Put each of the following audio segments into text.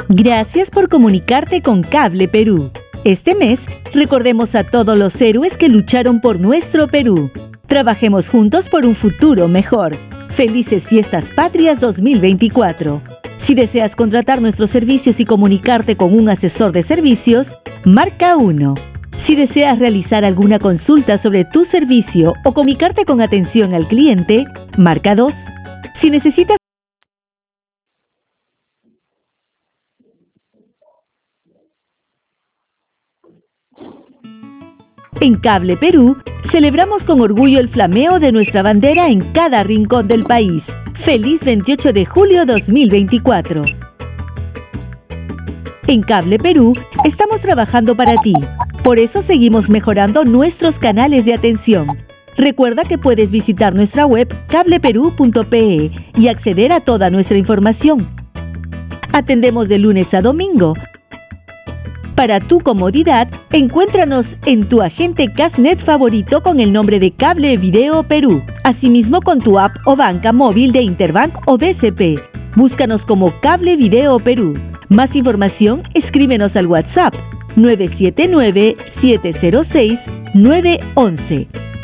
Gracias por comunicarte con Cable Perú. Este mes, recordemos a todos los héroes que lucharon por nuestro Perú. Trabajemos juntos por un futuro mejor. Felices Fiestas Patrias 2024. Si deseas contratar nuestros servicios y comunicarte con un asesor de servicios, marca 1. Si deseas realizar alguna consulta sobre tu servicio o comunicarte con atención al cliente, marca 2. Si necesitas En Cable Perú, celebramos con orgullo el flameo de nuestra bandera en cada rincón del país. ¡Feliz 28 de julio 2024! En Cable Perú, estamos trabajando para ti. Por eso seguimos mejorando nuestros canales de atención. Recuerda que puedes visitar nuestra web cableperú.pe y acceder a toda nuestra información. Atendemos de lunes a domingo. Para tu comodidad, encuéntranos en tu agente Castnet favorito con el nombre de Cable Video Perú. Asimismo con tu app o banca móvil de Interbank o BCP. Búscanos como Cable Video Perú. Más información, escríbenos al WhatsApp 979-706-911.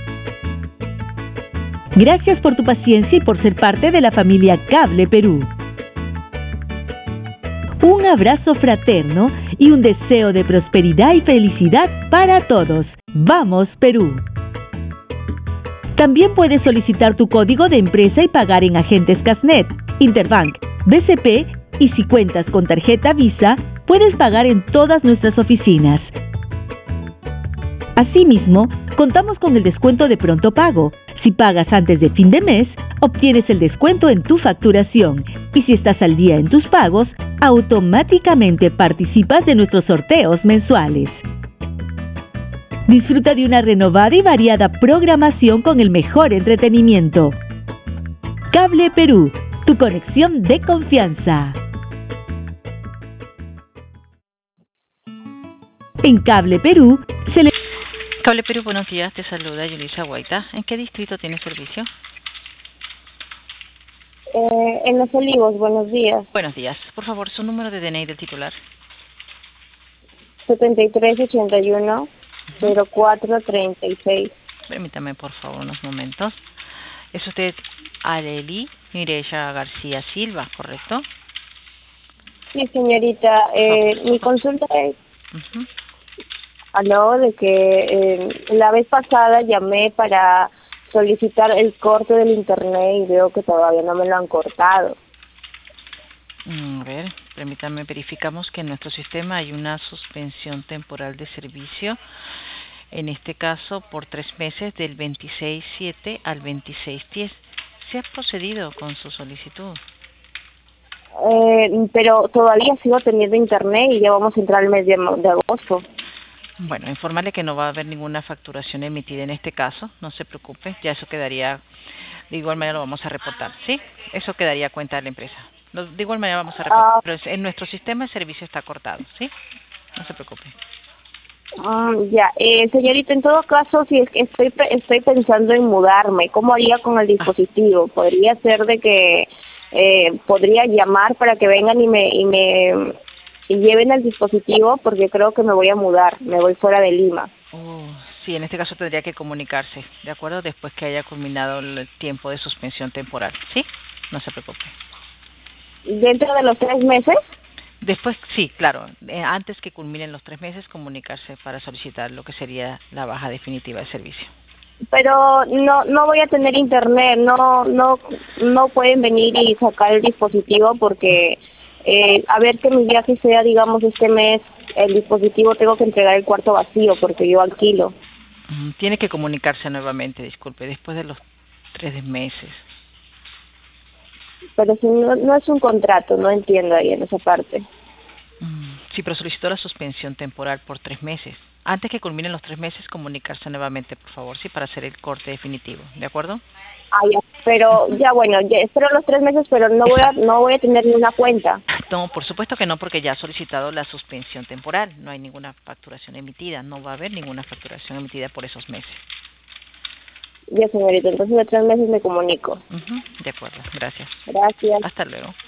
Gracias por tu paciencia y por ser parte de la familia Cable Perú. Un abrazo fraterno y un deseo de prosperidad y felicidad para todos. ¡Vamos, Perú! También puedes solicitar tu código de empresa y pagar en agentes Castnet, Interbank, BCP y si cuentas con tarjeta Visa, puedes pagar en todas nuestras oficinas. Asimismo, contamos con el descuento de pronto pago. Si pagas antes de fin de mes, obtienes el descuento en tu facturación. Y si estás al día en tus pagos, automáticamente participas de nuestros sorteos mensuales. Disfruta de una renovada y variada programación con el mejor entretenimiento. Cable Perú, tu conexión de confianza. En Cable Perú, Cable Perú, buenos días, te saluda Yulisa Guaita. ¿En qué distrito tiene servicio? En Los Olivos, buenos días. Buenos días. Por favor, su número de DNI del titular. 7381-0436. Permítame, por favor, unos momentos. Es usted Arely Mireya García Silva, ¿correcto? Sí, señorita. Mi consulta es... Habló de que la vez pasada llamé para solicitar el corte del internet y veo que todavía no me lo han cortado. A ver, permítame, verificamos que en nuestro sistema hay una suspensión temporal de servicio, en este caso por 3 meses, del 26/7 al 26/10. ¿Se ha procedido con su solicitud? Pero todavía sigo teniendo internet y ya vamos a entrar al mes de agosto. Bueno, informarle que no va a haber ninguna facturación emitida en este caso, no se preocupe, ya eso quedaría, de igual manera lo vamos a reportar, ¿sí? Eso quedaría a cuenta de la empresa. De igual manera vamos a reportar, pero en nuestro sistema el servicio está cortado, ¿sí? No se preocupe. Ya, señorita, en todo caso, si es que estoy pensando en mudarme, ¿cómo haría con el dispositivo? ¿Podría ser de que podría llamar para que vengan y me lleven el dispositivo? Porque creo que me voy a mudar, me voy fuera de Lima. Sí, en este caso tendría que comunicarse, ¿de acuerdo? Después que haya culminado el tiempo de suspensión temporal, ¿sí? No se preocupe. ¿Dentro de los 3 meses? Después, sí, claro, antes que culminen los 3 meses, comunicarse para solicitar lo que sería la baja definitiva del servicio. Pero no voy a tener internet, no pueden venir y sacar el dispositivo porque a ver que mi viaje sea, digamos, este mes, el dispositivo tengo que entregar el cuarto vacío porque yo alquilo. Tiene que comunicarse nuevamente, disculpe, después de los 3 meses. Pero si no es un contrato, no entiendo ahí en esa parte. Sí, pero solicitó la suspensión temporal por 3 meses. Antes que culminen los 3 meses, comunicarse nuevamente, por favor, sí, para hacer el corte definitivo, ¿de acuerdo? Ya, pero ya bueno, ya espero los 3 meses, pero no voy a tener ni una cuenta. No, por supuesto que no, porque ya ha solicitado la suspensión temporal. No hay ninguna facturación emitida, no va a haber ninguna facturación emitida por esos meses. Ya, señorita, entonces de 3 meses me comunico. De acuerdo, gracias. Gracias. Hasta luego.